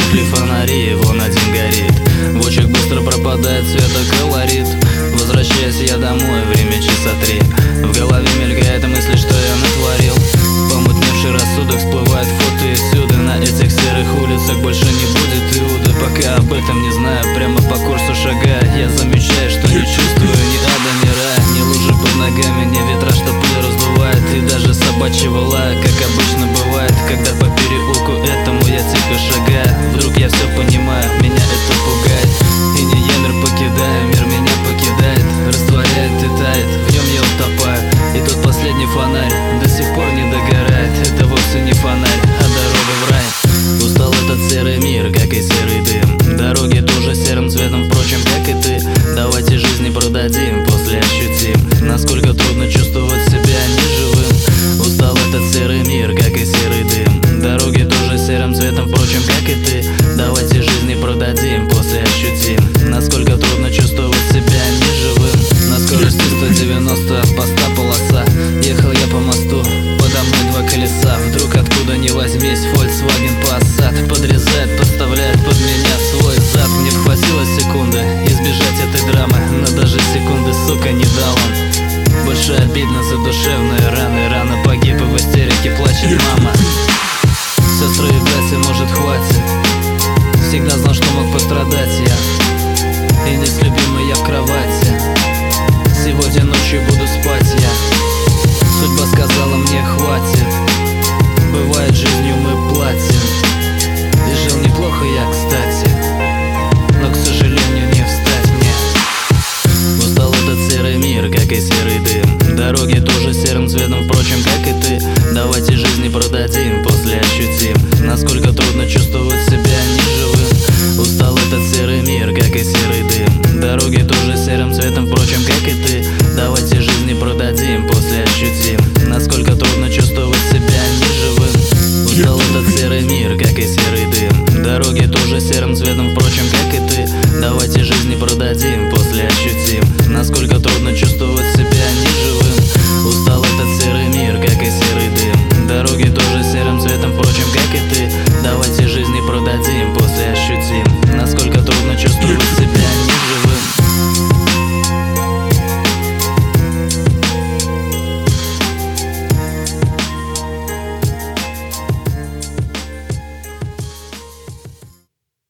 Потухли фонари, вон один горит. В очах быстро пропадает светоколорит. Возвращаюсь я домой, время часа 3. В голове мелькает мысль, что я натворил. Помутневший рассудок всплывает фото и всюду. На этих серых улицах больше не будет Иуды. Пока об этом не знаю, прямо по курсу шагая, я замечаю, что не чувствую ни ада, ни рая, ни лужи под ногами, ни ветра, что пыль раздувает, и даже собачьего лая, как обычно бывает, когда по переулку этому я тихо шагаю. Вдруг я все понимаю, меня это пугает, и не я мир покидаю, мир меня покидает, растворяет и тает, в нем я утопаю. И тот последний фонарь до сих пор не догорает. Это вовсе не фонарь, а дорога в рай. Устал этот серый мир, как и серый дым. Дороги тоже серым цветом, впрочем, как и ты. Давайте жизни продадим, после ощутим, насколько трудно чувствовать себя неживым. Устал этот серый мир, как и серый дым. Дороги тоже серым цветом, впрочем, как и ты. Давайте жизни продадим, после ощутим, насколько трудно чувствовать себя неживым. На скорости 190 от поста полоса. Ехал я по мосту, подо мной 2 колеса. Вдруг откуда ни возьмись, Volkswagen Passat подрезает, подставляет под меня свой зад. Мне хватило секунды избежать этой драмы, но даже секунды, сука, не дал он. Больше обидно за душевные раны. Рано погиб и в истерике плачет мама. Сестры и братья, может, хватит? Всегда знал, что мог пострадать я, и не с любимой я в кровати. Сегодня ночью буду спать я. Судьба сказала мне хватит. Бывает, жизнью мы платим. И жил неплохо я, кстати, но, к сожалению, не встать мне. Устал этот серый мир, как и серый дым. Дороги тоже серым цветом, впрочем, как и ты. Давайте жизни продадим, после ощутим, насколько трудно чувствовать себя неживым. Устал этот серый мир, как и серый дым. Дороги тоже серым цветом, впрочем, как и ты. Давайте жизни продадим, после ощутим, насколько трудно чувствовать себя неживым. Устал этот серый мир, как и серый дым. Дороги тоже серым цветом, впрочем, как и ты. Давайте жизни продадим, после ощутим, насколько трудно чувствовать себя